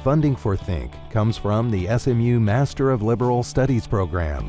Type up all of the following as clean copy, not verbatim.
Funding for Think comes from the SMU Master of Liberal Studies program.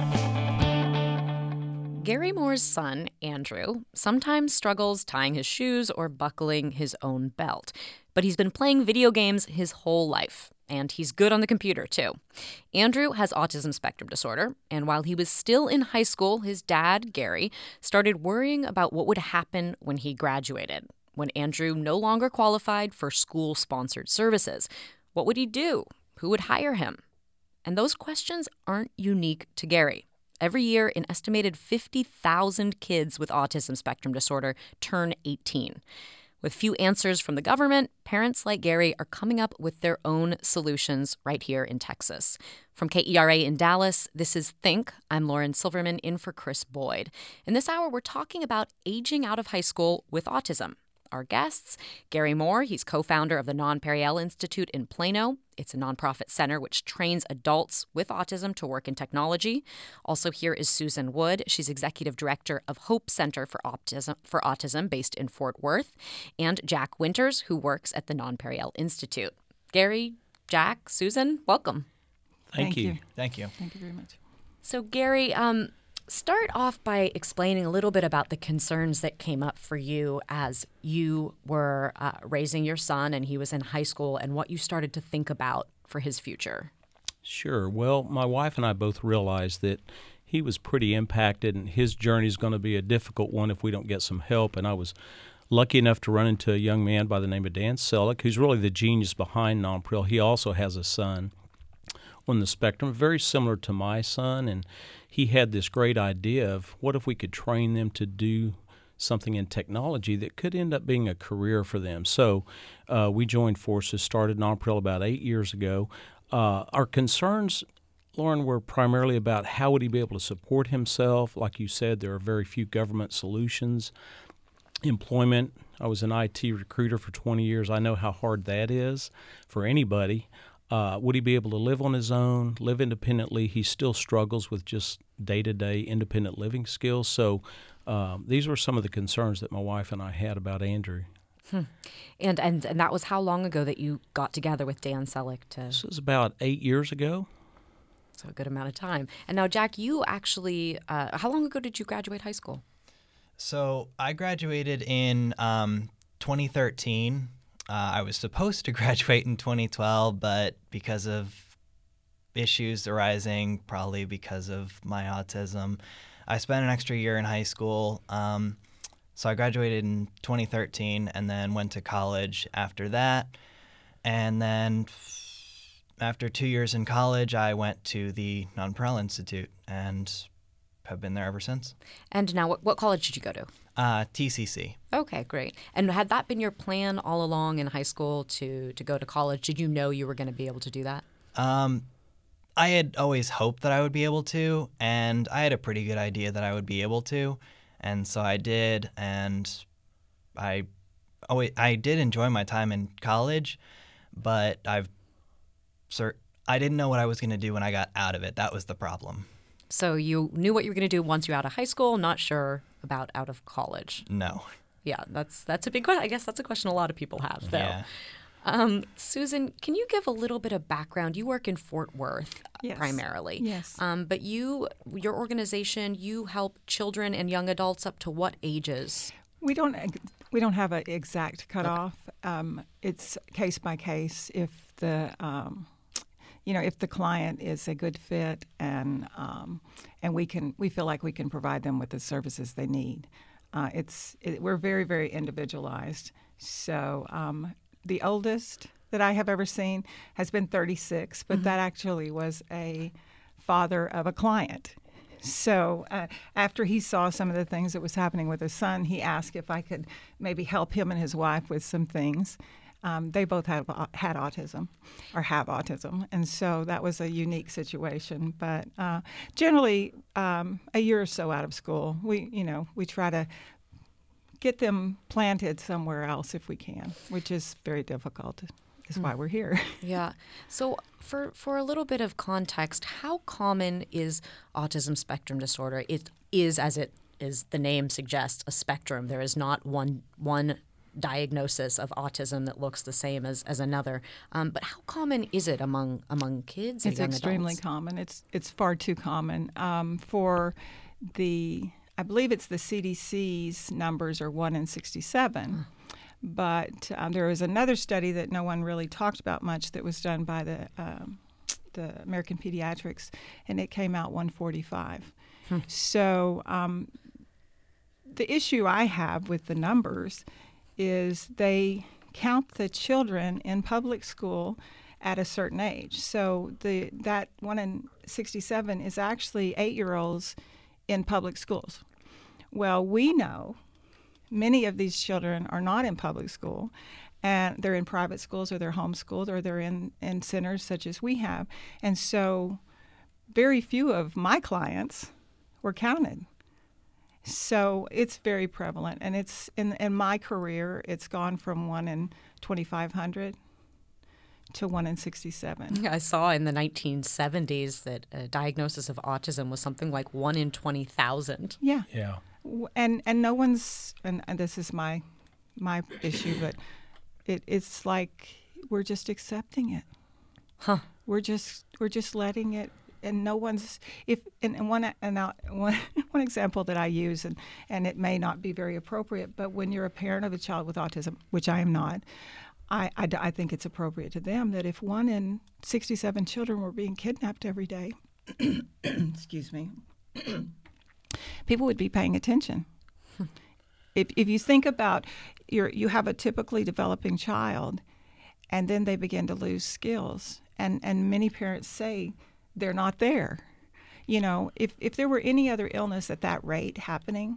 Gary Moore's son, Andrew, sometimes struggles tying his shoes or buckling his own belt. But he's been playing video games his whole life, and he's good on the computer, too. Andrew has autism spectrum disorder, and while he was still in high school, his dad, Gary, started worrying about what would happen when he graduated, when Andrew no longer qualified for school-sponsored services. What would he do? Who would hire him? And those questions aren't unique to Gary. Every year, an estimated 50,000 kids with autism spectrum disorder turn 18. With few answers from the government, parents like Gary are coming up with their own solutions right here in Texas. From KERA in Dallas, this is Think. I'm Lauren Silverman in for Chris Boyd. In this hour, we're talking about aging out of high school with autism. Our guests, Gary Moore, he's co-founder of the Non-Periel Institute in Plano. It's a nonprofit center which trains adults with autism to work in technology. Also here is Susan Wood. She's executive director of Hope Center for Autism based in Fort Worth. And Jack Winters, who works at the Non-Periel Institute. Gary, Jack, Susan, welcome. Thank you. Thank you. Thank you very much. So Gary, start off by explaining a little bit about the concerns that came up for you as you were raising your son and he was in high school and what you started to think about for his future. Sure. Well, my wife and I both realized that he was pretty impacted and his journey is going to be a difficult one if we don't get some help. And I was lucky enough to run into a young man by the name of Dan Selleck, who's really the genius behind Non-Periel. He also has a son on the spectrum, very similar to my son, and he had this great idea of what if we could train them to do something in technology that could end up being a career for them. So we joined forces, started Non-Periel about 8 years ago. Our concerns, Lauren, were primarily about how would he be able to support himself. Like you said, there are very few government solutions. Employment, I was an IT recruiter for 20 years. I know how hard that is for anybody. Would he be able to live on his own, live independently? He still struggles with just day-to-day independent living skills. So these were some of the concerns that my wife and I had about Andrew. And that was how long ago that you got together with Dan Selleck to... This was about 8 years ago. So a good amount of time. And now, Jack, you actually... how long ago did you graduate high school? So I graduated in 2013. I was supposed to graduate in 2012, but because of issues arising, probably because of my autism, I spent an extra year in high school. So I graduated in 2013 and then went to college after that. And then after 2 years in college, I went to the Non-Periel Institute and have been there ever since. And now, what college did you go to? TCC. Okay, great. And had that been your plan all along in high school to go to college? Did you know you were going to be able to do that? I had always hoped that I would be able to, and I had a pretty good idea that I would be able to, and so I did, and I did enjoy my time in college, but I didn't know what I was going to do when I got out of it. That was the problem. So you knew what you were going to do once you were out of high school, not sure about out of college. No. Yeah, that's a big question. I guess that's a question a lot of people have, though. Yeah. Susan, can you give a little bit of background? You work in Fort Worth primarily. Yes. But your organization, you help children and young adults up to what ages? We don't have an exact cutoff. Okay. It's case by case. If the if the client is a good fit and we feel like we can provide them with the services they need. We're very, very individualized. So the oldest that I have ever seen has been 36, but that actually was a father of a client. So after he saw some of the things that was happening with his son, he asked if I could maybe help him and his wife with some things. They both had autism or have autism, and so that was a unique situation. But generally, a year or so out of school, we try to get them planted somewhere else if we can, which is very difficult. Is why we're here. Yeah. So for a little bit of context, how common is autism spectrum disorder? It is, as the name suggests, a spectrum. There is not one diagnosis of autism that looks the same as another. But how common is it among kids and It's young extremely adults? common. It's far too common. I believe it's the CDC's numbers are 1 in 67. But there was another study that no one really talked about much that was done by the American Pediatrics, and it came out 145. So the issue I have with the numbers is they count the children in public school at a certain age. So that 1 in 67 is actually 8-year-olds in public schools. Well, we know many of these children are not in public school, and they're in private schools, or they're homeschooled, or they're in centers such as we have. And so very few of my clients were counted. So it's very prevalent. And it's in my career, it's gone from 1 in 2,500 to 1 in 67. I saw in the 1970s that a diagnosis of autism was something like 1 in 20,000. Yeah. Yeah. And no one's, and this is my issue, but it's like we're just accepting it. Huh. We're just letting it, and no one's one example that I use, and it may not be very appropriate, but when you're a parent of a child with autism, which I am not, I think it's appropriate to them that if 1 in 67 children were being kidnapped every day, excuse me, people would be paying attention. If you think about you have a typically developing child, and then they begin to lose skills, and many parents say they're not there. You know, if there were any other illness at that rate happening,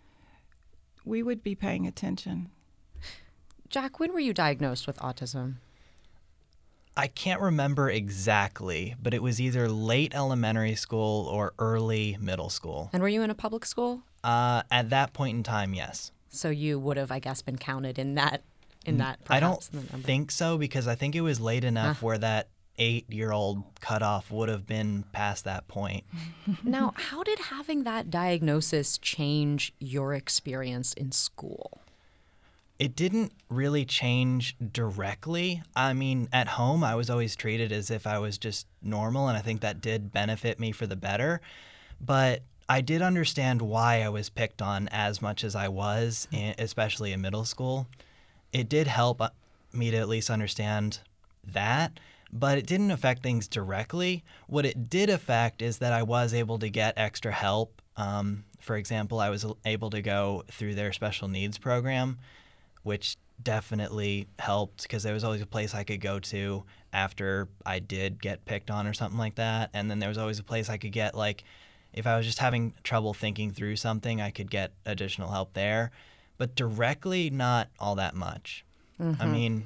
we would be paying attention. Jack, when were you diagnosed with autism? I can't remember exactly, but it was either late elementary school or early middle school. And were you in a public school? At that point in time, yes. So you would have, I guess, been counted in that. Perhaps, I don't in the number. think so, because I think it was late enough where that 8-year-old cutoff would have been past that point. Now, how did having that diagnosis change your experience in school? It didn't really change directly. I mean, at home, I was always treated as if I was just normal, and I think that did benefit me for the better. But I did understand why I was picked on as much as I was, especially in middle school. It did help me to at least understand that, but it didn't affect things directly. What it did affect is that I was able to get extra help. For example, I was able to go through their special needs program, which definitely helped because there was always a place I could go to after I did get picked on or something like that. And then there was always a place I could get, like, if I was just having trouble thinking through something, I could get additional help there. But directly, not all that much. I mean...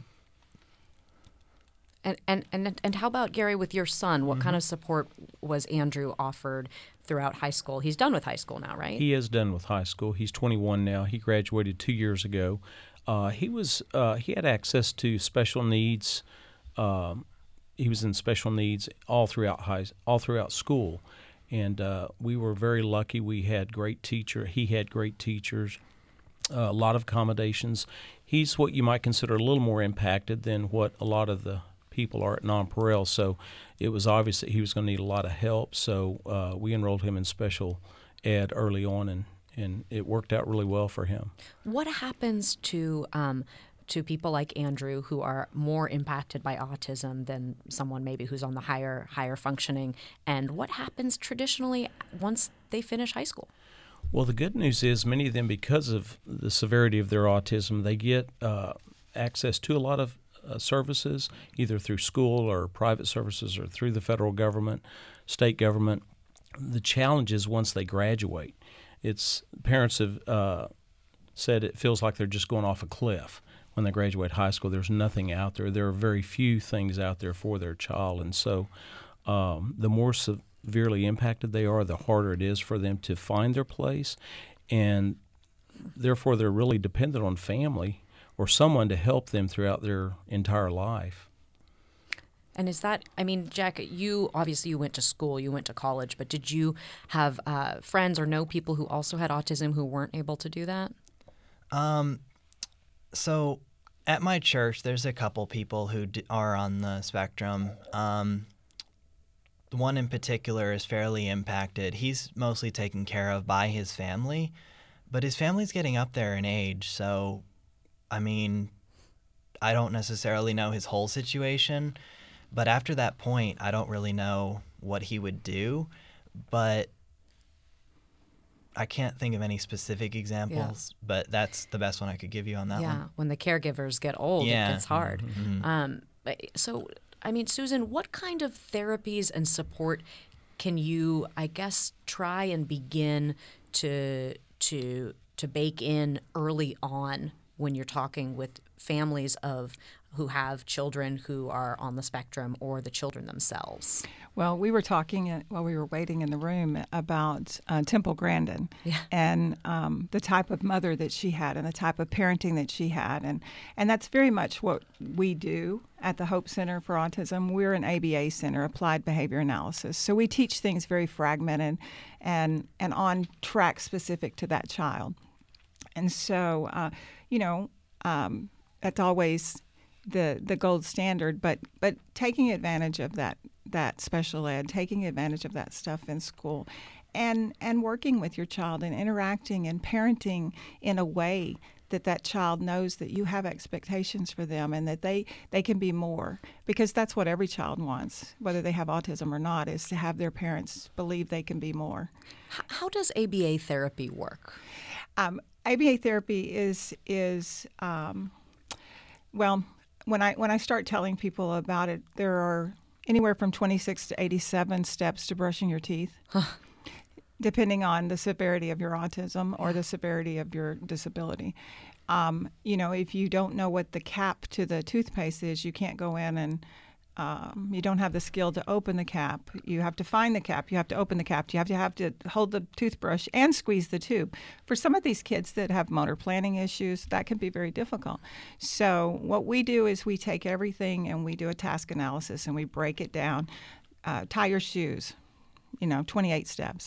And how about, Gary, with your son? What kind of support was Andrew offered throughout high school? He's done with high school now, right? He is done with high school. He's 21 now. He graduated 2 years ago. He had access to special needs. He was in special needs all throughout school, and we were very lucky. We had great teacher. He had great teachers. A lot of accommodations. He's what you might consider a little more impacted than what a lot of the people are at Nonpareil. So it was obvious that he was going to need a lot of help. So we enrolled him in special ed early on, and it worked out really well for him. What happens to people like Andrew who are more impacted by autism than someone maybe who's on the higher functioning? And what happens traditionally once they finish high school? Well, the good news is many of them, because of the severity of their autism, they get access to a lot of services, either through school or private services or through the federal government, state government. The challenge is once they graduate. Parents have said it feels like they're just going off a cliff when they graduate high school. There's nothing out there. There are very few things out there for their child. And so the more severely impacted they are, the harder it is for them to find their place. And therefore, they're really dependent on family or someone to help them throughout their entire life. And is that, I mean, Jack, you went to school, you went to college, but did you have friends or know people who also had autism who weren't able to do that? So at my church, there's a couple people who are on the spectrum. One in particular is fairly impacted. He's mostly taken care of by his family, but his family's getting up there in age. So, I mean, I don't necessarily know his whole situation, but after that point, I don't really know what he would do. But I can't think of any specific examples, but that's the best one I could give you on that one. Yeah, when the caregivers get old, Yeah. it gets hard. Mm-hmm. So, I mean, Susan, what kind of therapies and support can you, I guess, try and begin to bake in early on when you're talking with families who have children who are on the spectrum or the children themselves? Well, we were talking while we were waiting in the room about Temple Grandin and the type of mother that she had and the type of parenting that she had. And that's very much what we do at the Hope Center for Autism. We're an ABA center, Applied Behavior Analysis. So we teach things very fragmented and on track specific to that child. And so, that's always the gold standard, but taking advantage of that special ed, taking advantage of that stuff in school, and working with your child and interacting and parenting in a way that child knows that you have expectations for them and that they can be more, because that's what every child wants, whether they have autism or not, is to have their parents believe they can be more. How does ABA therapy work? ABA therapy is well, when I start telling people about it, there are anywhere from 26 to 87 steps to brushing your teeth, depending on the severity of your autism or the severity of your disability. If you don't know what the cap to the toothpaste is, you can't go in and you don't have the skill to open the cap. You have to find the cap. You have to open the cap. You have to hold the toothbrush and squeeze the tube. For some of these kids that have motor planning issues, that can be very difficult. So what we do is we take everything and we do a task analysis and we break it down. Tie your shoes, 28 steps.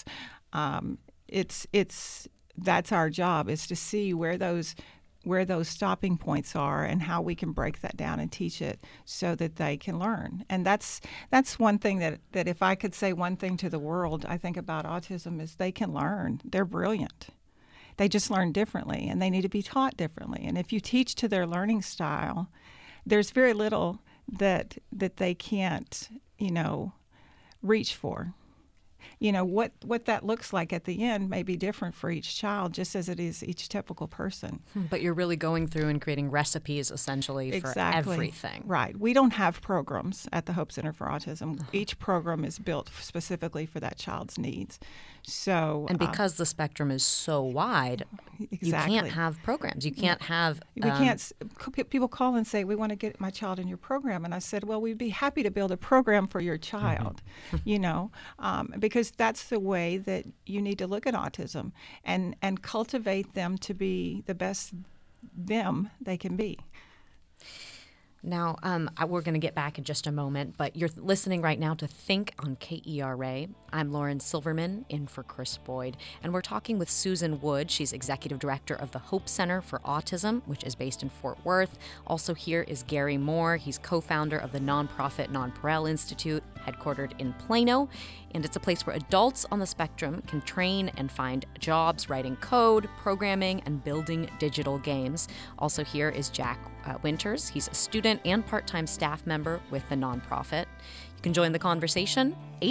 That's our job, is to see where those stopping points are and how we can break that down and teach it so that they can learn. And that's one thing that if I could say one thing to the world, I think about autism is they can learn. They're brilliant. They just learn differently, and they need to be taught differently. And if you teach to their learning style, there's very little that they can't, reach for. What that looks like at the end may be different for each child, just as it is each typical person. But you're really going through and creating recipes, essentially, for everything. Right. We don't have programs at the Hope Center for Autism. Each program is built specifically for that child's needs. So, and because the spectrum is so wide, you can't have programs. You can't have... People call and say, we want to get my child in your program. And I said, well, we'd be happy to build a program for your child, because that's the way that you need to look at autism and cultivate them to be the best them they can be. Now, we're going to get back in just a moment, but you're listening right now to Think on KERA. I'm Lauren Silverman, in for Chris Boyd, and we're talking with Susan Wood. She's Executive Director of the Hope Center for Autism, which is based in Fort Worth. Also here is Gary Moore. He's co-founder of the nonprofit Nonpareil Institute, headquartered in Plano, and it's a place where adults on the spectrum can train and find jobs writing code, programming, and building digital games. Also here is Jack Winters. He's a student and part-time staff member with the nonprofit. You can join the conversation.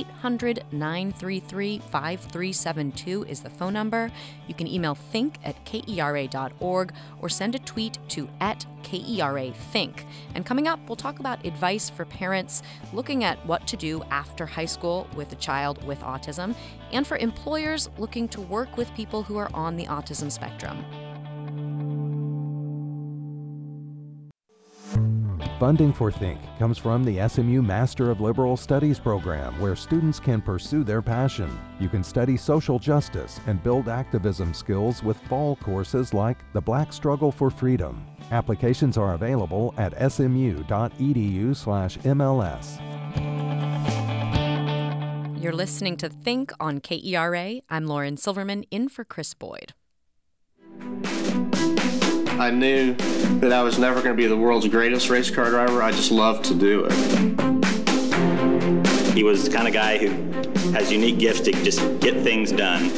800-933-5372 is the phone number. You can email think@kera.org or send a tweet to @KERAthink. And coming up, we'll talk about advice for parents looking at what to do after high school with a child with autism, and for employers looking to work with people who are on the autism spectrum. Funding for Think comes from the SMU Master of Liberal Studies program, where students can pursue their passion. You can study social justice and build activism skills with fall courses like The Black Struggle for Freedom. Applications are available at smu.edu/MLS. You're listening to Think on KERA. I'm Lauren Silverman, in for Chris Boyd. I knew that I was never going to be the world's greatest race car driver. I just loved to do it. He was the kind of guy who has unique gifts to just get things done.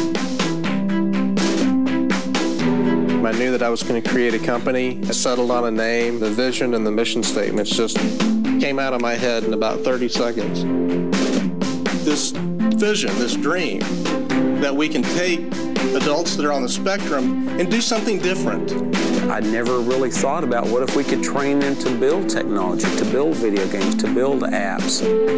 I knew that I was going to create a company. I settled on a name. The vision and the mission statements just came out of my head in about 30 seconds. This vision, this dream, that we can take adults that are on the spectrum and do something different. I never really thought about what if we could train them to build technology, to build video games, to build apps.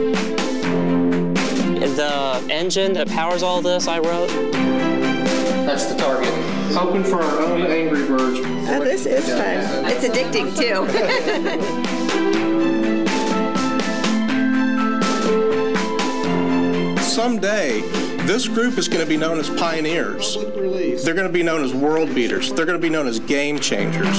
The engine that powers all this, I wrote. That's the target. Hoping for our own Angry Birds. Oh, this is fun. It's addicting, too. Someday, this group is going to be known as pioneers. They're going to be known as world beaters. They're going to be known as game changers.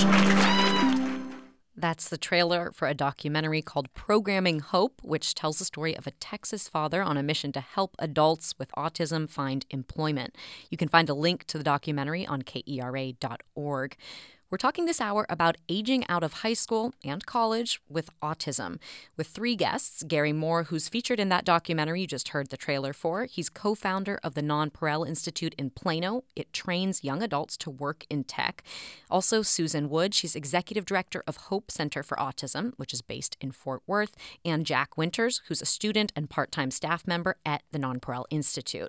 That's the trailer for a documentary called Programming Hope, which tells the story of a Texas father on a mission to help adults with autism find employment. You can find a link to the documentary on KERA.org. We're talking this hour about aging out of high school and college with autism, with three guests. Gary Moore, who's featured in that documentary you just heard the trailer for. He's co-founder of the Non-Pareil Institute in Plano. It trains young adults to work in tech. Also, Susan Wood, she's executive director of Hope Center for Autism, which is based in Fort Worth, and Jack Winters, who's a student and part-time staff member at the Non-Pareil Institute.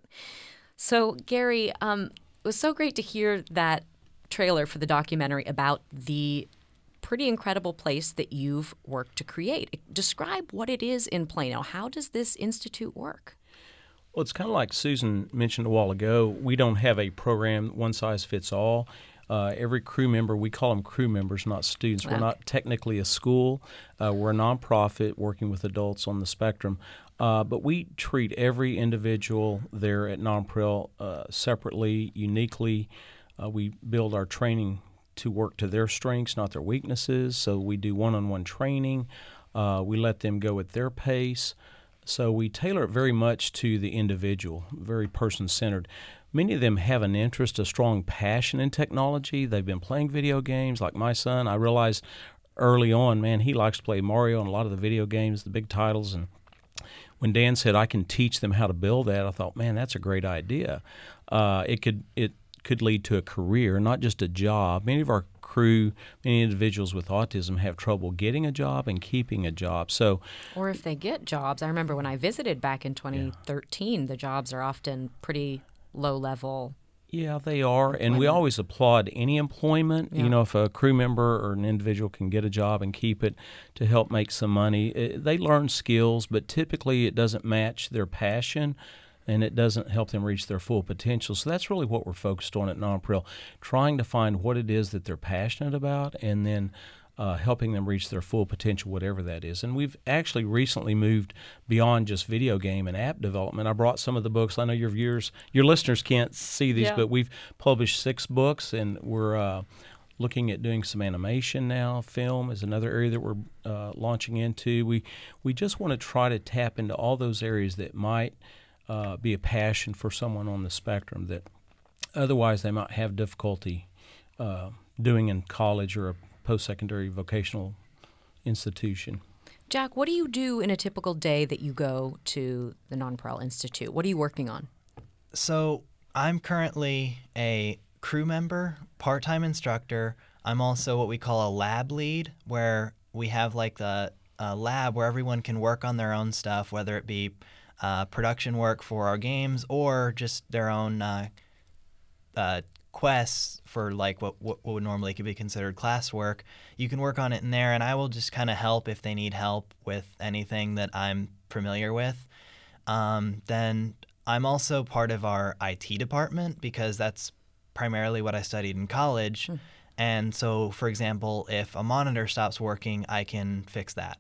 So, Gary, it was so great to hear that trailer for the documentary about the pretty incredible place that you've worked to create. Describe what it is in Plano. How does this institute work? Well, it's kind of like Susan mentioned a while ago. We don't have a program one size fits all. Every crew member, we call them crew members, not students. We're not technically a school. We're a nonprofit working with adults on the spectrum. But we treat every individual there at Non-Pareil separately, uniquely. We build our training to work to their strengths, not their weaknesses. So we do one-on-one training. We let them go at their pace. So we tailor it very much to the individual, very person-centered. Many of them have an interest, a strong passion in technology. They've been playing video games, like my son. I realized early on, man, he likes to play Mario and a lot of the video games, the big titles. And when Dan said, I can teach them how to build that, I thought, man, that's a great idea. It could lead to a career, not just a job. Many of our crew, many individuals with autism have trouble getting a job and keeping a job. So, or if they get jobs, I remember when I visited back in 2013, the jobs are often pretty low level. Yeah, they are, and we always applaud any employment. Yeah. You know, if a crew member or an individual can get a job and keep it to help make some money, they learn skills, but typically it doesn't match their passion, and it doesn't help them reach their full potential. So that's really what we're focused on at Non-Pareil, trying to find what it is that they're passionate about and then helping them reach their full potential, whatever that is. And we've actually recently moved beyond just video game and app development. I brought some of the books. I know your listeners can't see these, but we've published 6 books, and we're looking at doing some animation now. Film is another area that we're launching into. We just want to try to tap into all those areas that might be a passion for someone on the spectrum that otherwise they might have difficulty doing in college or a post-secondary vocational institution. Jack, what do you do in a typical day that you go to the Non-Pareil Institute? What are you working on? So I'm currently a crew member, part-time instructor. I'm also what we call a lab lead, where we have like a lab where everyone can work on their own stuff, whether it be production work for our games or just their own quests for like what would normally could be considered classwork. You can work on it in there, and I will just kind of help if they need help with anything that I'm familiar with. Then I'm also part of our IT department because that's primarily what I studied in college. And so, for example, if a monitor stops working, I can fix that.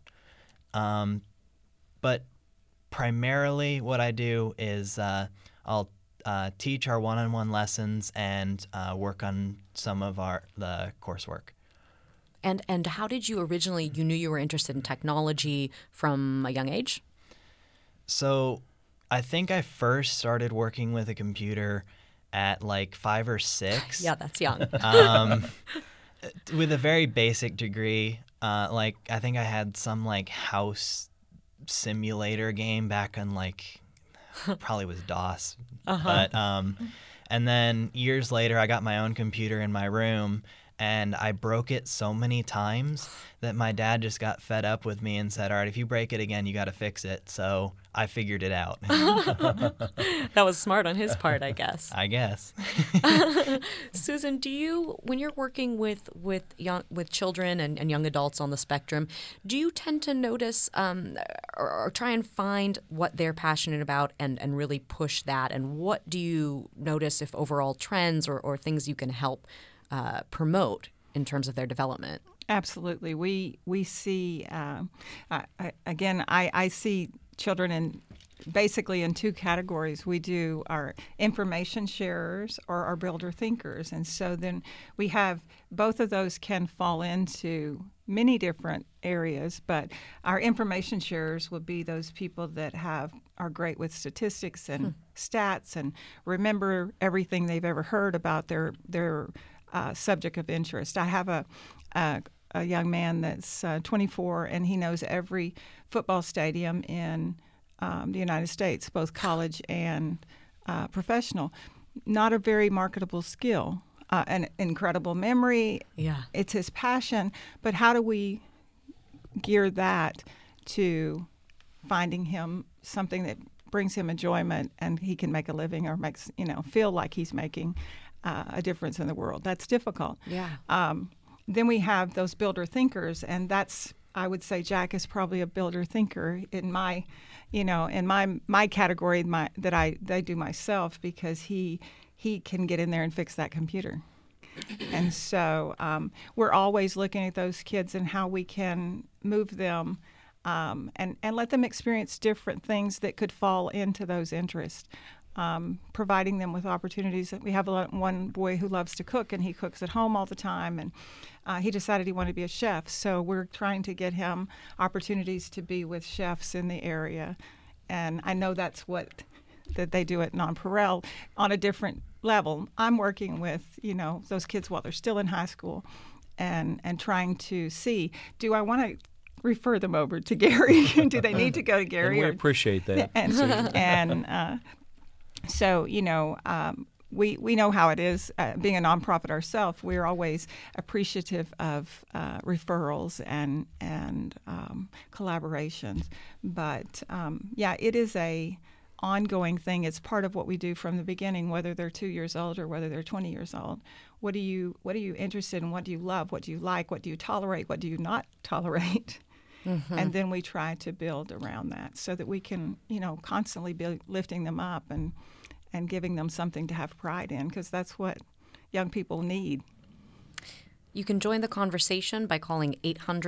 But primarily what I do is I'll teach our one-on-one lessons and work on some of the coursework. And how did you originally, you knew you were interested in technology from a young age? So I think I first started working with a computer at like 5 or 6. Yeah, that's young. With a very basic degree, like I think I had some like house simulator game back on like probably was DOS, but and then years later I got my own computer in my room. And I broke it so many times that my dad just got fed up with me and said, all right, if you break it again, you got to fix it. So I figured it out. That was smart on his part, I guess. I guess. Susan, when you're working with children and young adults on the spectrum, do you tend to notice or try and find what they're passionate about and really push that? And what do you notice if overall trends or things you can help promote in terms of their development? Absolutely. We see, I see children basically in two categories. We do our information sharers or our builder thinkers. And so then we have both of those can fall into many different areas, but our information sharers will be those people that are great with statistics and stats and remember everything they've ever heard about their subject of interest. I have a young man that's 24, and he knows every football stadium in the United States, both college and professional. Not a very marketable skill, an incredible memory. Yeah, it's his passion. But how do we gear that to finding him something that brings him enjoyment and he can make a living or makes feel like he's making a difference in the world? That's difficult. Yeah. Then we have those builder thinkers, and I would say Jack is probably a builder thinker in my category that I do myself, because he can get in there and fix that computer. And so we're always looking at those kids and how we can move them and let them experience different things that could fall into those interests. Providing them with opportunities. We have one boy who loves to cook, and he cooks at home all the time, and he decided he wanted to be a chef. So we're trying to get him opportunities to be with chefs in the area. And I know that's that they do at Nonpareil on a different level. I'm working with, those kids while they're still in high school and trying to see, do I want to refer them over to Gary? Do they need to go to Gary? And we appreciate that. So, we know how it is. Being a nonprofit ourselves, we're always appreciative of referrals and collaborations. But, it is a ongoing thing. It's part of what we do from the beginning, whether they're 2 years old or whether they're 20 years old. What are you interested in? What do you love? What do you like? What do you tolerate? What do you not tolerate? Mm-hmm. And then we try to build around that so that we can, constantly be lifting them up and giving them something to have pride in, because that's what young people need. You can join the conversation by calling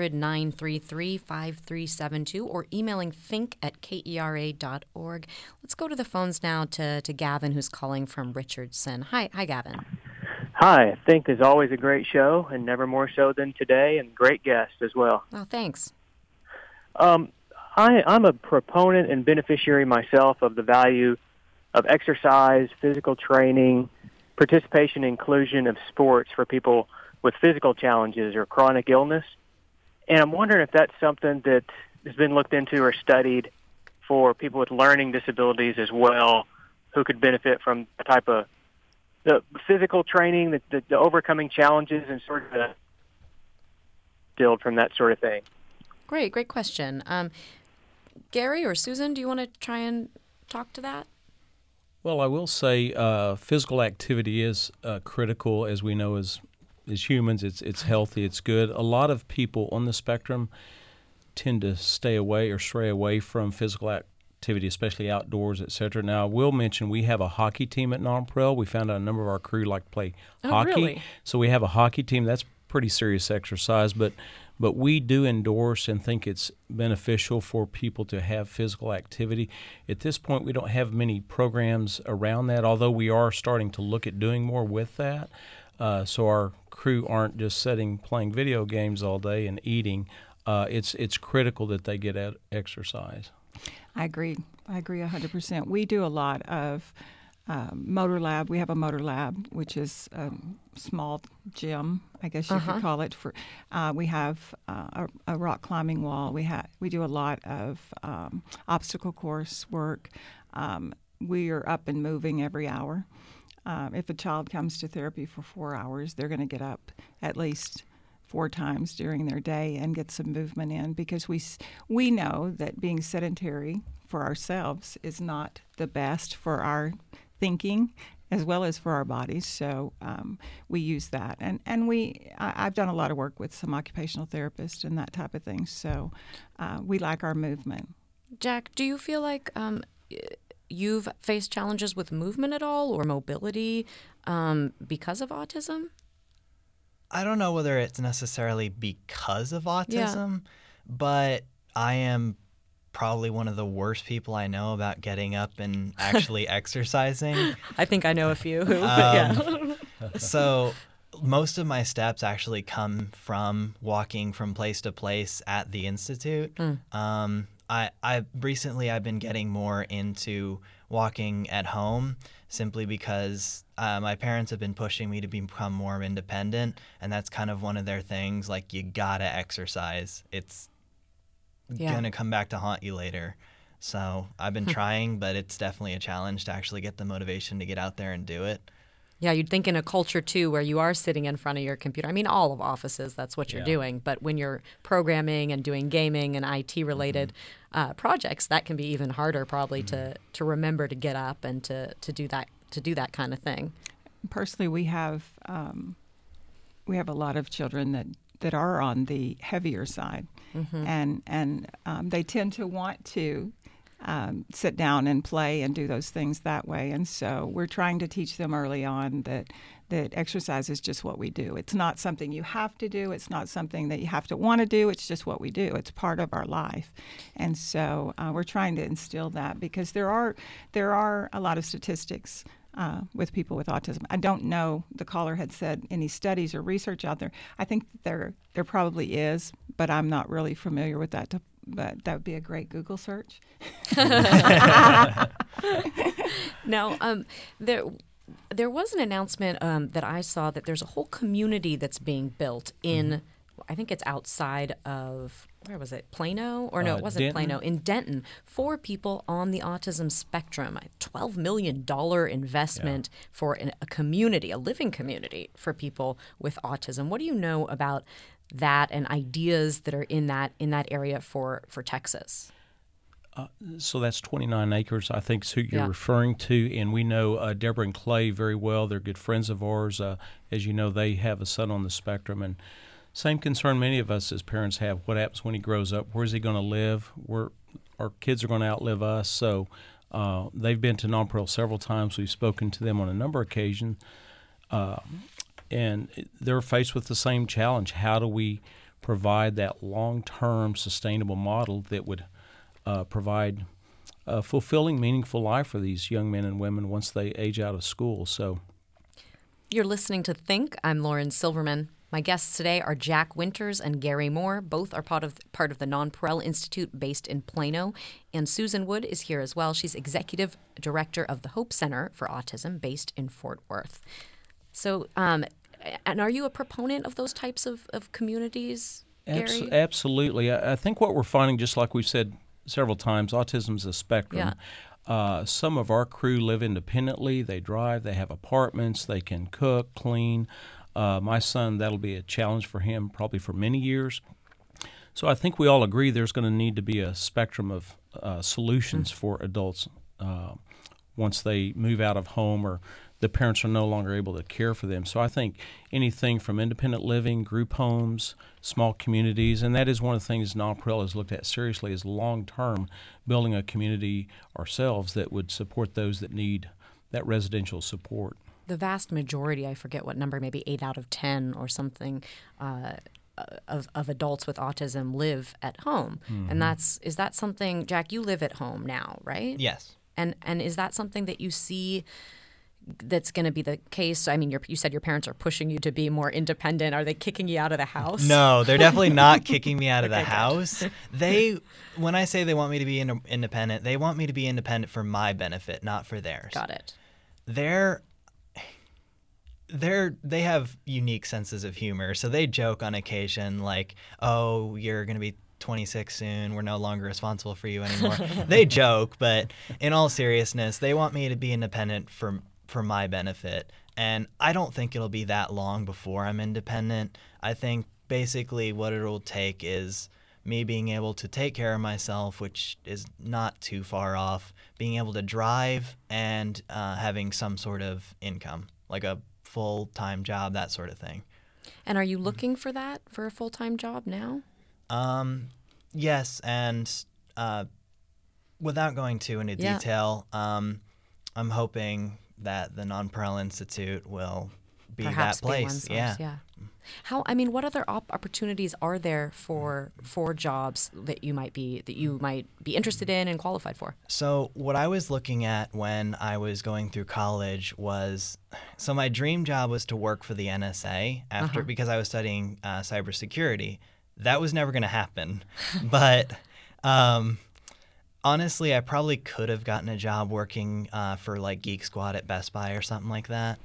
800-933-5372 or emailing think@kera.org. Let's go to the phones now to Gavin, who's calling from Richardson. Hi, Gavin. Hi. Think is always a great show, and never more so than today, and great guest as well. Oh, thanks. I'm a proponent and beneficiary myself of the value of exercise, physical training, participation and inclusion of sports for people with physical challenges or chronic illness. And I'm wondering if that's something that has been looked into or studied for people with learning disabilities as well, who could benefit from the type of the physical training, the overcoming challenges, and sort of build from that sort of thing. Great question. Gary or Susan, do you want to try and talk to that? Well, I will say physical activity is critical, as we know as humans. It's healthy, it's good. A lot of people on the spectrum tend to stay away or stray away from physical activity, especially outdoors, etc. Now, I will mention we have a hockey team at Nonpareil. We found out a number of our crew like to play hockey. Really? So we have a hockey team. That's pretty serious exercise, but we do endorse and think it's beneficial for people to have physical activity. At this point, we don't have many programs around that, although we are starting to look at doing more with that. So our crew aren't just playing video games all day and eating. It's critical that they get exercise. I agree 100%. We do a lot of motor lab. We have a motor lab, which is a small gym, I guess you could call it. We have a rock climbing wall. We do a lot of obstacle course work. We are up and moving every hour. If a child comes to therapy for 4 hours, they're going to get up at least 4 times during their day and get some movement in, because we know that being sedentary for ourselves is not the best for our thinking as well as for our bodies. So we use that. And I've done a lot of work with some occupational therapists and that type of thing. So we like our movement. Jack, do you feel like you've faced challenges with movement at all, or mobility, because of autism? I don't know whether it's necessarily because of autism, but I am probably one of the worst people I know about getting up and actually exercising. I think I know a few who, but yeah. So most of my steps actually come from walking from place to place at the Institute. I've been getting more into walking at home, simply because my parents have been pushing me to become more independent, and that's kind of one of their things. Like, you gotta exercise. It's gonna come back to haunt you later. So I've been trying, but it's definitely a challenge to actually get the motivation to get out there and do it. Yeah, you'd think in a culture, too, where you are sitting in front of your computer. I mean, all of offices, that's what you're doing. But when you're programming and doing gaming and IT-related projects, that can be even harder probably to remember to get up and to do that kind of thing. Personally, we have a lot of children that are on the heavier side, and they tend to want to sit down and play and do those things that way. And so we're trying to teach them early on that exercise is just what we do. It's not something you have to do. It's not something that you have to want to do. It's just what we do. It's part of our life. And so we're trying to instill that, because there are a lot of statistics with people with autism. I don't know, the caller had said any studies or research out there. I think there probably is, but I'm not really familiar with that. But that would be a great Google search. Now, there was an announcement that I saw that there's a whole community that's being built in, I think it's outside of, where was it, Plano? Or no, it wasn't Denton. Plano, in Denton, for people on the autism spectrum. A $12 million investment for a community, a living community for people with autism. What do you know about that and ideas that are in that area for Texas? So that's 29 acres, I think, is who you're referring to. And we know Deborah and Clay very well. They're good friends of ours. As you know, they have a son on the spectrum. And same concern many of us as parents have. What happens when he grows up? Where's he going to live? Our kids are going to outlive us. So they've been to Nonpareil several times. We've spoken to them on a number of occasions. And they're faced with the same challenge. How do we provide that long-term sustainable model that would provide a fulfilling, meaningful life for these young men and women once they age out of school? So, you're listening to Think. I'm Lauren Silverman. My guests today are Jack Winters and Gary Moore. Both are part of the Nonpareil Institute based in Plano. And Susan Wood is here as well. She's executive director of the Hope Center for Autism based in Fort Worth. So, and are you a proponent of those types of communities, Gary? Absolutely. I think what we're finding, just like we've said several times, autism is a spectrum. Some of our crew live independently. They drive. They have apartments. They can cook, clean. My son, that'll be a challenge for him probably for many years. So I think we all agree there's going to need to be a spectrum of solutions for adults once they move out of home or the parents are no longer able to care for them. So I think anything from independent living, group homes, small communities, and that is one of the things Nonpareil has looked at seriously, is long-term building a community ourselves that would support those that need that residential support. The vast majority, I forget what number, maybe 8 out of 10 or something, of adults with autism live at home. And is that something, Jack, you live at home now, right? Yes. And is that something that you see that's going to be the case? I mean, you said your parents are pushing you to be more independent. Are they kicking you out of the house? No, they're definitely not kicking me out of the house. When I say they want me to be independent, they want me to be independent for my benefit, not for theirs. Got it. they have unique senses of humor. So they joke on occasion like, "Oh, you're going to be 26 soon. We're no longer responsible for you anymore." They joke, but in all seriousness, they want me to be independent for my benefit. And I don't think it'll be that long before I'm independent. I think basically what it'll take is me being able to take care of myself, which is not too far off, being able to drive, and having some sort of income, like a full-time job, that sort of thing. And are you looking for that, for a full-time job now? Yes, and without going too into detail, I'm hoping that the Non-Pareil Institute will be Perhaps that place. Be one source, yeah. What other opportunities are there for jobs that you might be interested in and qualified for? So what I was looking at when I was going through college was, so my dream job was to work for the NSA because I was studying cybersecurity. That was never going to happen, but honestly, I probably could have gotten a job working for like Geek Squad at Best Buy or something like that.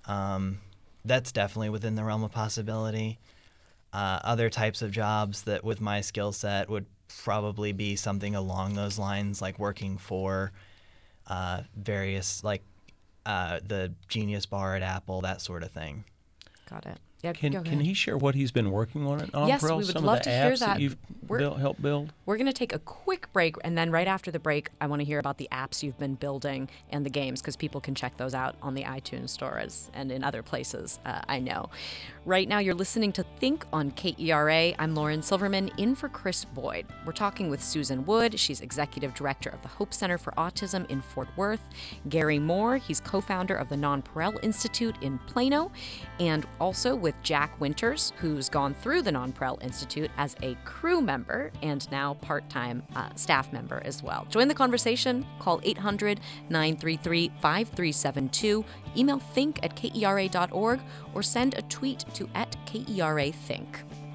That's definitely within the realm of possibility. Other types of jobs that with my skill set would probably be something along those lines, like working for various, like the Genius Bar at Apple, that sort of thing. Got it. Yeah, can he share what he's been working on at Non-Pareil? Yes, we would Some love of the to hear apps that. You've helped build? We're going to take a quick break, and then right after the break, I want to hear about the apps you've been building and the games, because people can check those out on the iTunes Store and in other places, I know. Right now, you're listening to Think on KERA. I'm Lauren Silverman, in for Chris Boyd. We're talking with Susan Wood. She's Executive Director of the Hope Center for Autism in Fort Worth. Gary Moore, he's co-founder of the Non-Pareil Institute in Plano. And also with Jack Winters, who's gone through the Non-Pareil Institute as a crew member and now part-time staff member as well. Join the conversation. Call 800-933-5372. Email think@kera.org or send a tweet to @KERAthink.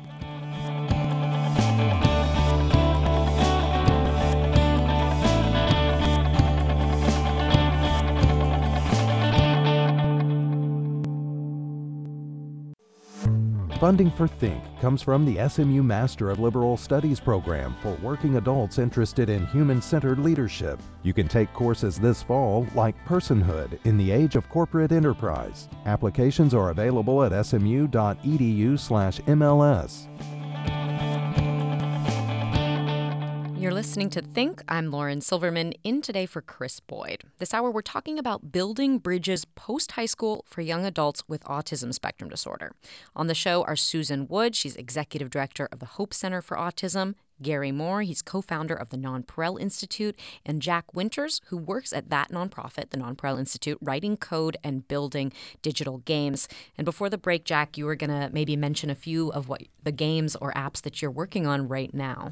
Funding for Think comes from the SMU Master of Liberal Studies program for working adults interested in human-centered leadership. You can take courses this fall like Personhood in the Age of Corporate Enterprise. Applications are available at smu.edu/MLS. You're listening to Think. I'm Lauren Silverman, in today for Chris Boyd. This hour, we're talking about building bridges post-high school for young adults with autism spectrum disorder. On the show are Susan Wood. She's Executive Director of the Hope Center for Autism. Gary Moore, he's co-founder of the Non-Pareil Institute. And Jack Winters, who works at that nonprofit, the Non-Pareil Institute, writing code and building digital games. And before the break, Jack, you were going to maybe mention a few of what the games or apps that you're working on right now.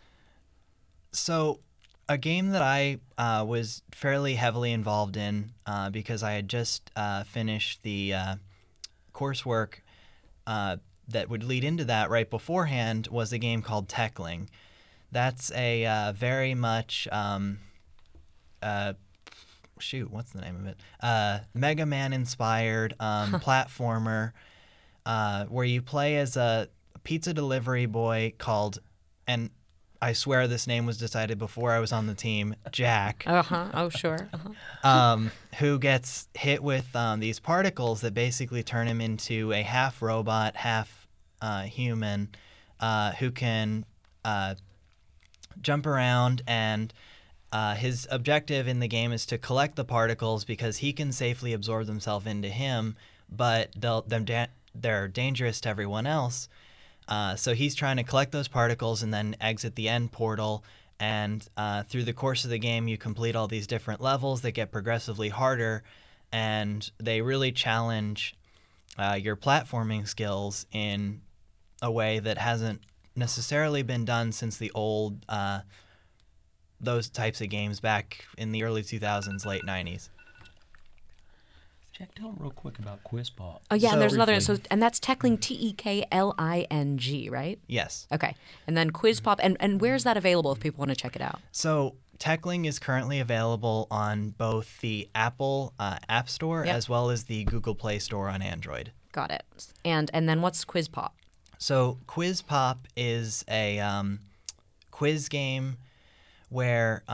So a game that I was fairly heavily involved in because I had just finished the coursework that would lead into that right beforehand was a game called Techling. That's a very much, what's the name of it? Mega Man-inspired platformer where you play as a pizza delivery boy called, and I swear this name was decided before I was on the team, Jack. Oh, sure. Who gets hit with these particles that basically turn him into a half robot, half human, who can jump around, and his objective in the game is to collect the particles because he can safely absorb themselves into him, but they're dangerous to everyone else. So he's trying to collect those particles and then exit the end portal. And through the course of the game, you complete all these different levels that get progressively harder. And they really challenge your platforming skills in a way that hasn't necessarily been done since the old, those types of games back in the early 2000s, late 90s. Jack, tell them real quick about QuizPop. Oh, yeah, and there's another. And that's Techling, Tekling, right? Yes. Okay. And then QuizPop. And where's that available if people want to check it out? So Techling is currently available on both the Apple App Store as well as the Google Play Store on Android. Got it. And then what's Quiz Pop? So Quiz Pop is a quiz game where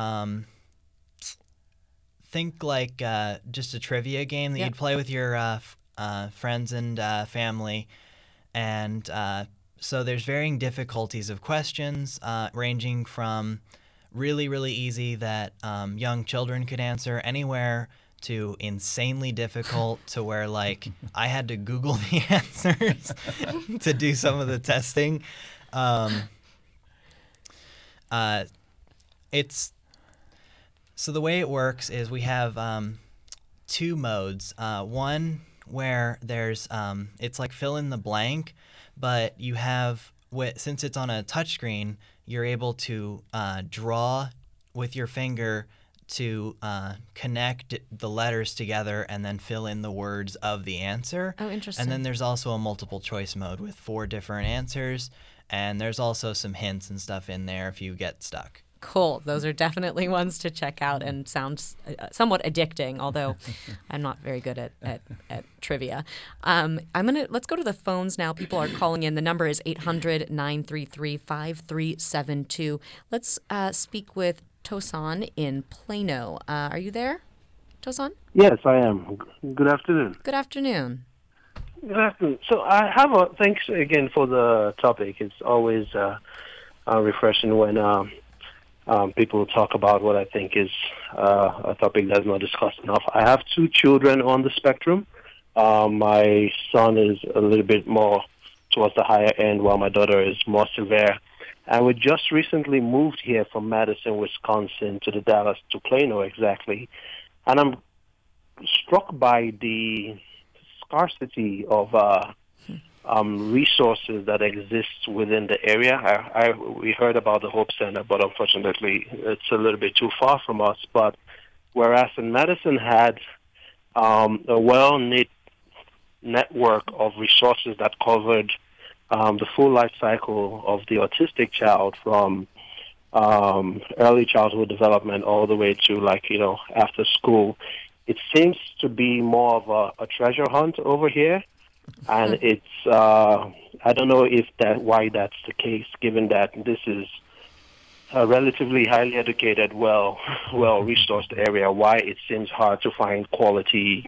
think like just a trivia game that you'd play with your friends and family. And so there's varying difficulties of questions ranging from really, really easy that young children could answer anywhere to insanely difficult to where, like, I had to Google the answers to do some of the testing. So the way it works is we have two modes. One where there's it's like fill in the blank, but you have since it's on a touchscreen, you're able to draw with your finger to connect the letters together and then fill in the words of the answer. Oh, interesting. And then there's also a multiple choice mode with 4 different answers, and there's also some hints and stuff in there if you get stuck. Cool. Those are definitely ones to check out and sounds somewhat addicting, although I'm not very good at trivia. Let's go to the phones now. People are calling in. The number is 800-933-5372. Let's speak with Tosan in Plano. Are you there, Tosan? Yes, I am. Good afternoon. Good afternoon. Good afternoon. So I have thanks again for the topic. It's always refreshing when people talk about what I think is a topic that's not discussed enough. I have 2 children on the spectrum. My son is a little bit more towards the higher end, while my daughter is more severe. And we just recently moved here from Madison, Wisconsin to Plano exactly. And I'm struck by the scarcity of resources that exist within the area. We heard about the Hope Center, but unfortunately it's a little bit too far from us. But whereas in Madison had a well-knit network of resources that covered the full life cycle of the autistic child from early childhood development all the way to after school, it seems to be more of a treasure hunt over here. And it's I don't know why that's the case, given that this is a relatively highly educated, well-resourced area. Why it seems hard to find quality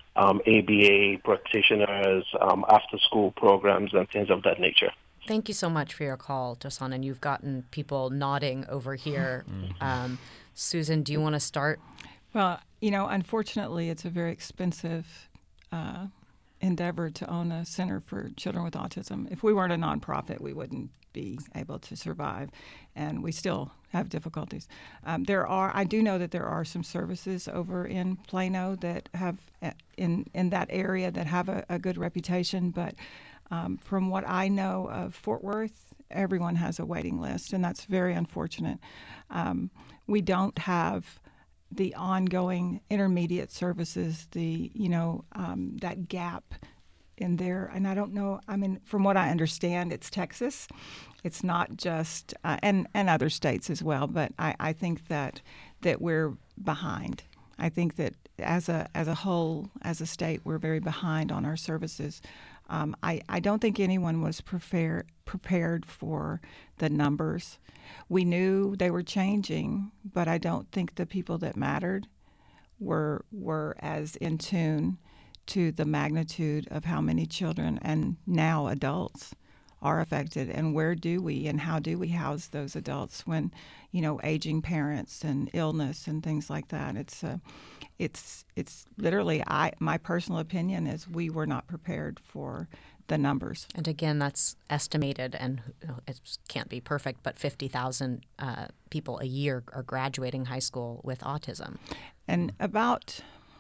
ABA practitioners, after-school programs, and things of that nature. Thank you so much for your call, Tosan, and you've gotten people nodding over here. Susan, do you want to start? Well, unfortunately, it's a very expensive endeavor to own a center for children with autism. If we weren't a nonprofit, we wouldn't be able to survive, and we still have difficulties. I do know that there are some services over in Plano that have in that area that have a good reputation, but from what I know of Fort Worth, everyone has a waiting list, and that's very unfortunate. We don't have the ongoing intermediate services, that gap in there. And I don't know, from what I understand, it's Texas. It's not just, and other states as well, but I think that we're behind. I think that as a whole, as a state, we're very behind on our services. I don't think anyone was prepared for the numbers. We knew they were changing, but I don't think the people that mattered were as in tune to the magnitude of how many children and now adults are affected, and where do we and how do we house those adults when, aging parents and illness and things like that. It's literally, my personal opinion is we were not prepared for the numbers. And again, that's estimated, and it can't be perfect, but 50,000 people a year are graduating high school with autism. And about,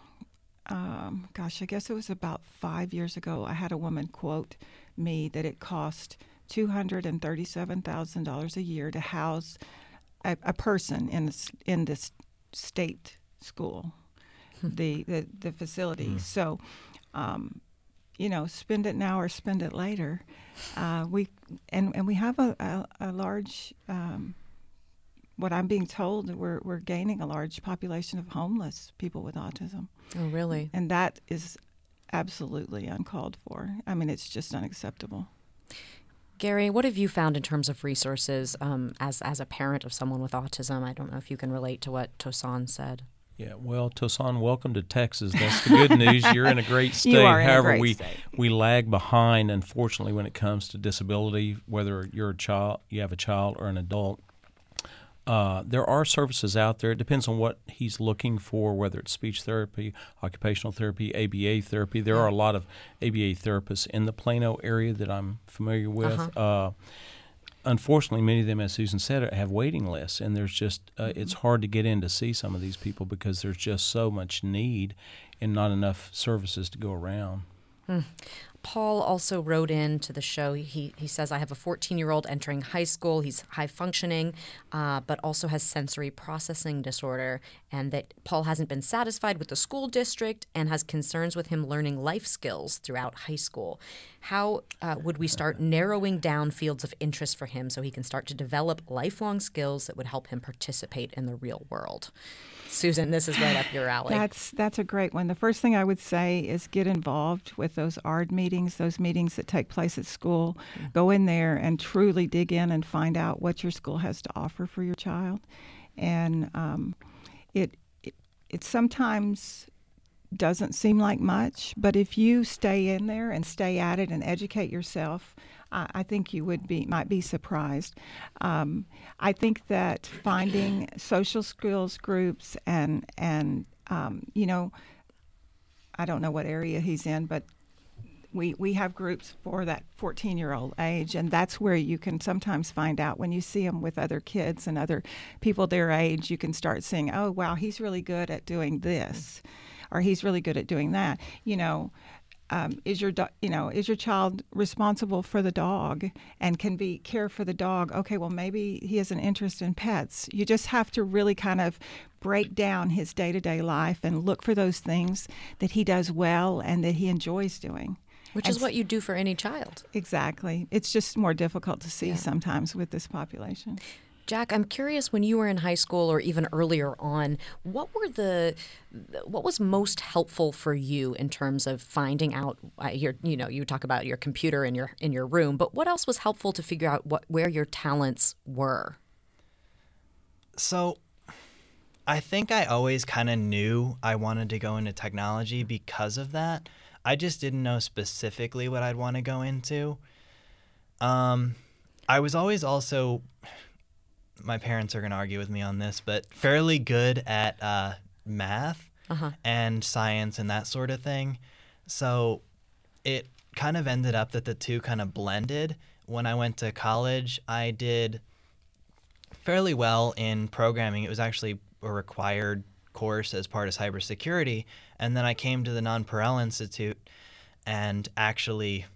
I guess it was about 5 years ago, I had a woman quote me that it cost $237,000 a year to house a person in this state school, the facility. So, spend it now or spend it later. We have a large what I'm being told, we're gaining a large population of homeless people with autism. Oh, really? And that is absolutely uncalled for. I mean, it's just unacceptable. Gary, what have you found in terms of resources as a parent of someone with autism? I don't know if you can relate to what Tosan said. Yeah, well, Tosan, welcome to Texas. That's the good news. You're in a great state. You are in However, a great state. we lag behind, unfortunately, when it comes to disability, whether you're a child, you have a child, or an adult. There are services out there. It depends on what he's looking for, whether it's speech therapy, occupational therapy, ABA therapy. There are a lot of ABA therapists in the Plano area that I'm familiar with. Unfortunately, many of them, as Susan said, have waiting lists, and there's just it's hard to get in to see some of these people because there's just so much need and not enough services to go around. Paul also wrote in to the show. He says, I have a 14-year-old entering high school. He's high functioning, but also has sensory processing disorder, and that Paul hasn't been satisfied with the school district and has concerns with him learning life skills throughout high school. How would we start narrowing down fields of interest for him so he can start to develop lifelong skills that would help him participate in the real world? Susan, this is right up your alley. That's a great one. The first thing I would say is get involved with those ARD meetings, those meetings that take place at school. Go in there and truly dig in and find out what your school has to offer for your child. And it sometimes doesn't seem like much, but if you stay in there and stay at it and educate yourself, I think you might be surprised. I think that finding social skills groups and you know, I don't know what area he's in, but we have groups for that 14-year-old age, and that's where you can sometimes find out when you see them with other kids and other people their age. You can start seeing, oh wow, he's really good at doing this, or he's really good at doing that. You know. Is your child responsible for the dog and can care for the dog? Okay, well, maybe he has an interest in pets. You just have to really kind of break down his day-to-day life and look for those things that he does well and that he enjoys doing. Which is what you do for any child. Exactly. It's just more difficult to see sometimes with this population. Jack, I'm curious, when you were in high school or even earlier on, what was most helpful for you in terms of finding out? You talk about your computer in your room, but what else was helpful to figure out where your talents were? So, I think I always kind of knew I wanted to go into technology because of that. I just didn't know specifically what I'd want to go into. I was always also, my parents are going to argue with me on this, but fairly good at math and science and that sort of thing. So it kind of ended up that the two kind of blended. When I went to college, I did fairly well in programming. It was actually a required course as part of cybersecurity. And then I came to the Non-Pareil Institute and actually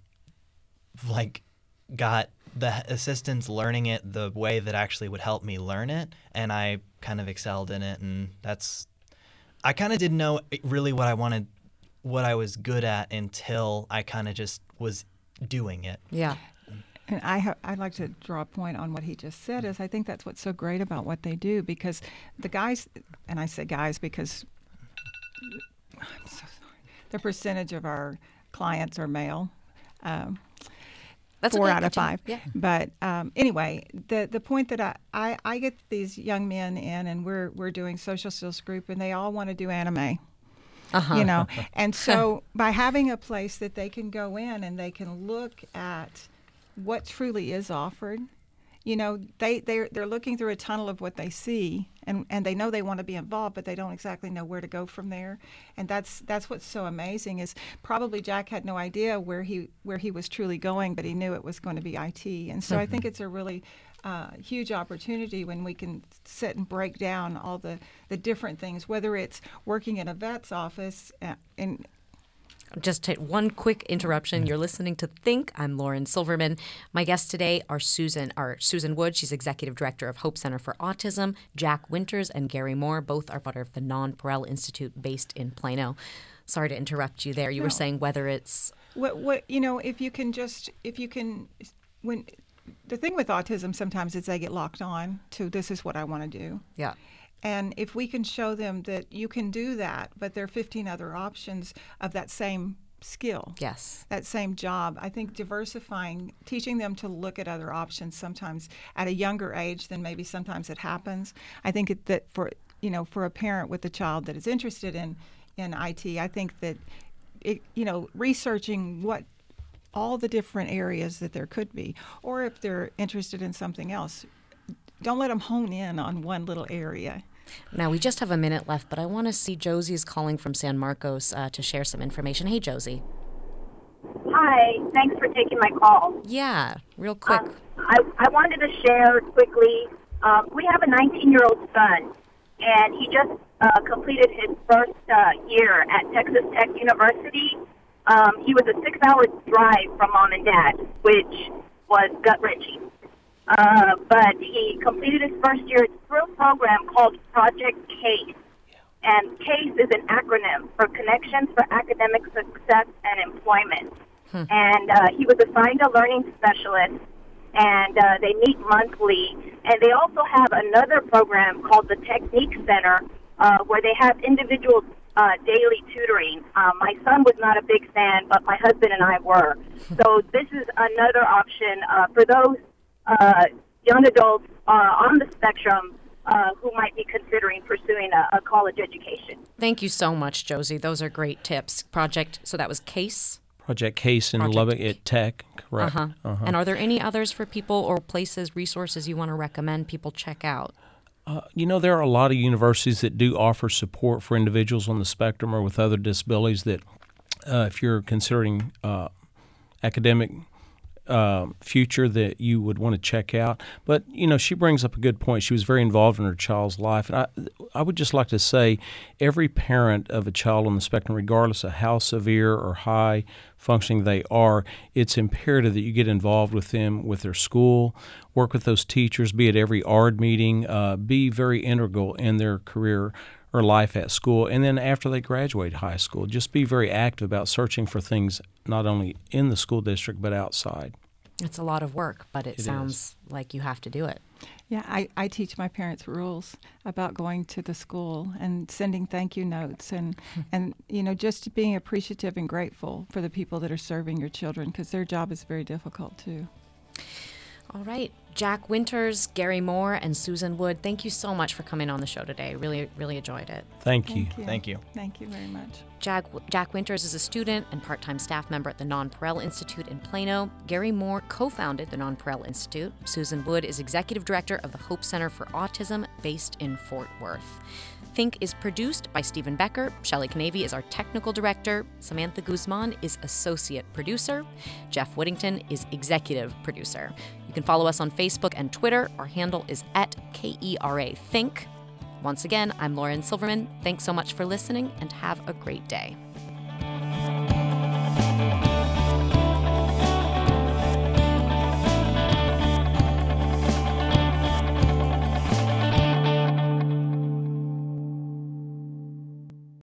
got the assistants learning it the way that actually would help me learn it, and I kind of excelled in it. And I kind of didn't know really what I was good at until I kind of just was doing it. Yeah. And I'd like to draw a point on what he just said. Is I think that's what's so great about what they do, because the guys, and I say guys because I'm so sorry, the percentage of our clients are male. That's 4 okay, out of 5. Yeah. But anyway, the point that I get these young men in, and we're doing social skills group, and they all want to do anime. You know, and so by having a place that they can go in and they can look at what truly is offered, you know, they're looking through a tunnel of what they see, and they know they want to be involved, but they don't exactly know where to go from there. And that's what's so amazing is probably Jack had no idea where he was truly going, but he knew it was going to be IT. And so I think it's a really huge opportunity when we can sit and break down all the different things, whether it's working in a vet's office and Just take one quick interruption. You're listening to Think. I'm Lauren Silverman. My guests today are Susan Wood. She's Executive Director of Hope Center for Autism. Jack Winters and Gary Moore, both are part of the Non-Pareil Institute based in Plano. Sorry to interrupt you there. You were saying whether it's... What you know, if you can the thing with autism sometimes is they get locked on to this is what I want to do. Yeah. And if we can show them that you can do that, but there are 15 other options of that same skill, yes, that same job, I think diversifying, teaching them to look at other options sometimes at a younger age than maybe sometimes it happens. I think that for a parent with a child that is interested in IT, I think that researching what all the different areas that there could be, or if they're interested in something else, don't let them hone in on one little area. Now, we just have a minute left, but I want to see Josie is calling from San Marcos to share some information. Hey, Josie. Hi. Thanks for taking my call. Yeah, real quick. I wanted to share quickly. We have a 19-year-old son, and he just completed his first year at Texas Tech University. He was a 6-hour drive from mom and dad, which was gut-wrenching. But he completed his first year through a program called Project CASE. And CASE is an acronym for Connections for Academic Success and Employment. And he was assigned a learning specialist, and they meet monthly. And they also have another program called the Technique Center, where they have individual daily tutoring. My son was not a big fan, but my husband and I were. So this is another option for those young adults on the spectrum who might be considering pursuing a college education. Thank you so much, Josie. Those are great tips. So that was CASE? Project CASE in Lubbock at Tech, correct. And are there any others for people or places, resources you want to recommend people check out? There are a lot of universities that do offer support for individuals on the spectrum or with other disabilities that if you're considering academic future that you would want to check out. But, she brings up a good point. She was very involved in her child's life. And I would just like to say every parent of a child on the spectrum, regardless of how severe or high functioning they are, it's imperative that you get involved with them, with their school, work with those teachers, be at every ARD meeting, be very integral in their career or life at school. And then after they graduate high school, just be very active about searching for things not only in the school district but outside. It's a lot of work, but it sounds like you have to do it. Yeah, I teach my parents rules about going to the school and sending thank you notes and just being appreciative and grateful for the people that are serving your children because their job is very difficult too. All right. Jack Winters, Gary Moore, and Susan Wood, thank you so much for coming on the show today. Really, really enjoyed it. Thank you. Thank you. Thank you very much. Jack Winters is a student and part-time staff member at the Non-Pareil Institute in Plano. Gary Moore co-founded the Non-Pareil Institute. Susan Wood is executive director of the Hope Center for Autism based in Fort Worth. Think is produced by Stephen Becker. Shelley Canavy is our technical director. Samantha Guzman is associate producer. Jeff Whittington is executive producer. You can follow us on Facebook and Twitter. Our handle is @KERA Think. Once again, I'm Lauren Silverman. Thanks so much for listening and have a great day.